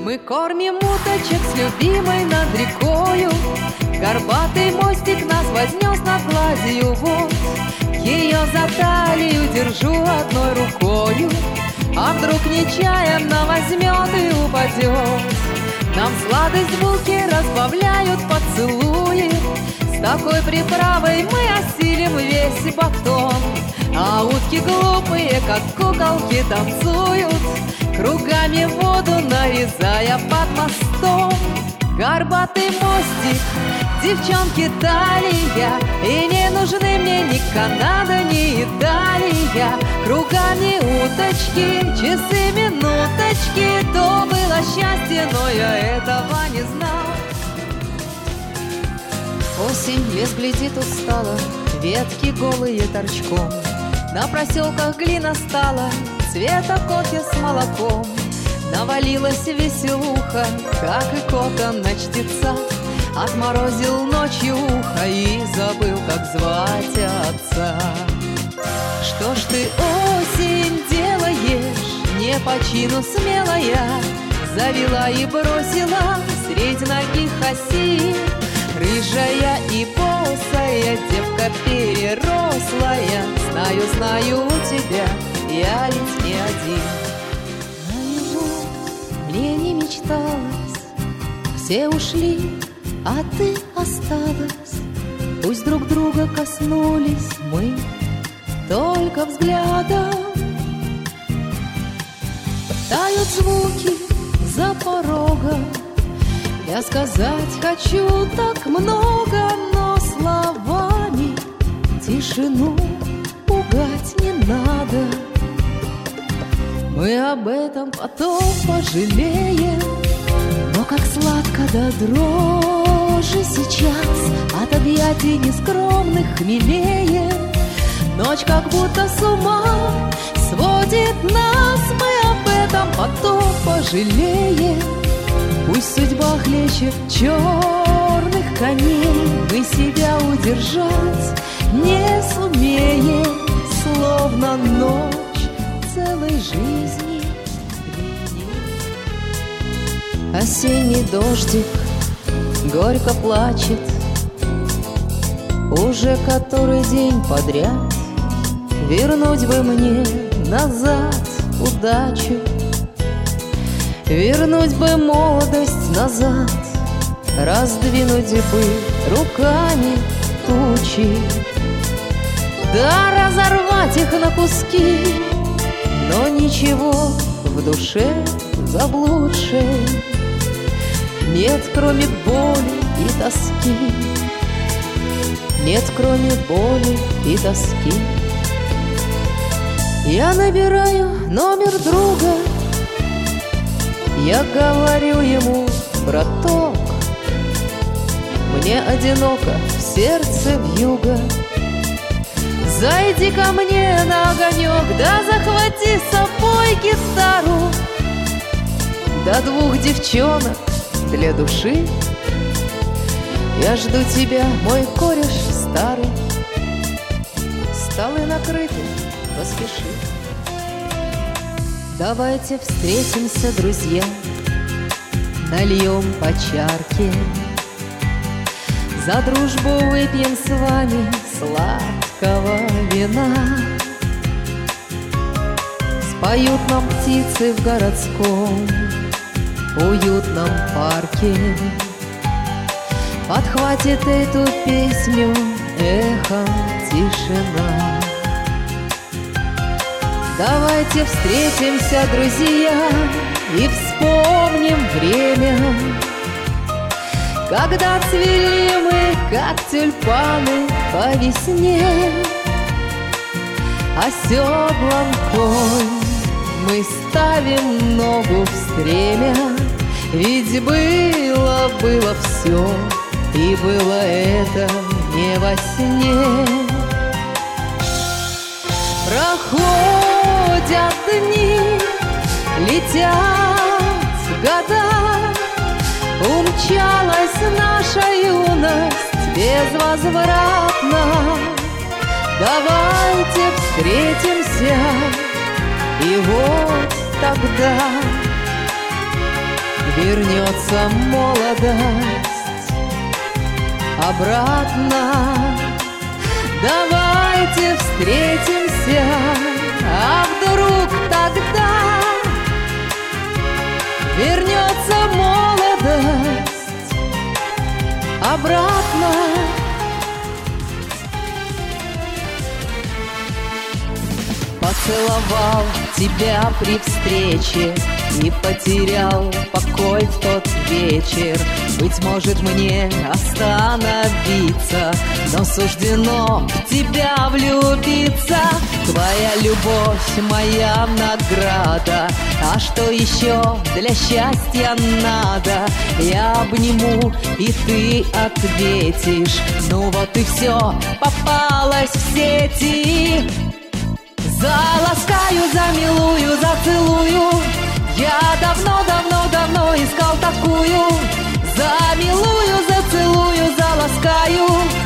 Мы кормим уточек с любимой над рекою. Горбатый мостик нас вознес над гладью вод. Ее за талию держу одной рукою, а вдруг нечаянно возьмет и упадет. Нам сладость булки разбавляют поцелуи. С такой приправой мы осилим весь батон. А утки глупые, как куколки, танцуют, кругами воду нарезая под мостом. Горбатый мостик, девчонки, талия, и не нужны мне ни Канада, ни Италия. Кругами уточки, часы, минуточки, то было счастье, но я этого не знал. Осень, лес глядит устало, ветки голые торчком. На проселках глина стала цвета кофе с молоком. Навалилась веселуха, как и котом на чтеца. Отморозил ночью ухо и забыл, как звать отца. Что ж ты, осень, делаешь, не по чину смелая? Завела и бросила средь ноги хаси. Рыжая и босая девка перерослая, знаю, знаю тебя, я ведь не один. Наяву мне не мечталось, все ушли, а ты осталась. Пусть друг друга коснулись мы только взглядом. Тают звуки за порогом. Я сказать хочу так много, но словами тишину пугать не надо. Мы об этом потом пожалеем, но как сладко до дрожи сейчас от объятий нескромных хмелеем. Ночь как будто с ума сводит нас, мы об этом потом пожалеем. Пусть судьба хлещет черных коней, мы себя удержать не сумеем, словно ночь целой жизни длиннее. Осенний дождик горько плачет, уже который день подряд. Вернуть бы мне назад удачу, вернуть бы молодость назад, раздвинуть бы руками тучи, да разорвать их на куски. Но ничего в душе заблудшей нет, кроме боли и тоски. Нет, кроме боли и тоски. Я набираю номер друга, я говорю ему, браток, мне одиноко, в сердце вьюга. Зайди ко мне на огонек, да захвати с собой гитару, да 2 девчонок для души. Я жду тебя, мой кореш старый, столы накрыты, поспеши. Давайте встретимся, друзья, нальем по чарке, за дружбу выпьем с вами сладкого вина. Споют нам птицы в городском уютном парке, подхватит эту песню эхом тишина. Давайте встретимся, друзья, и вспомним время, когда цвели мы, как тюльпаны по весне. Оседлан конь, мы ставим ногу в стремя, ведь было все, и было это не во сне. Проходят дни, летят года, умчалась наша юность безвозвратно. Давайте встретимся, и вот тогда вернется молодость обратно. Давайте встретимся, а вдруг тогда вернется молодость обратно. Поцеловал тебя при встрече и потерял покой в тот вечер. Быть может, мне остановиться, но суждено в тебя влюбиться. Твоя любовь, моя награда, а что еще для счастья надо? Я обниму, и ты ответишь: ну вот и все, попалась в сети. Заласкаю, замилую, зацелую. Я давно искал такую. Замилую, зацелую, заласкаю.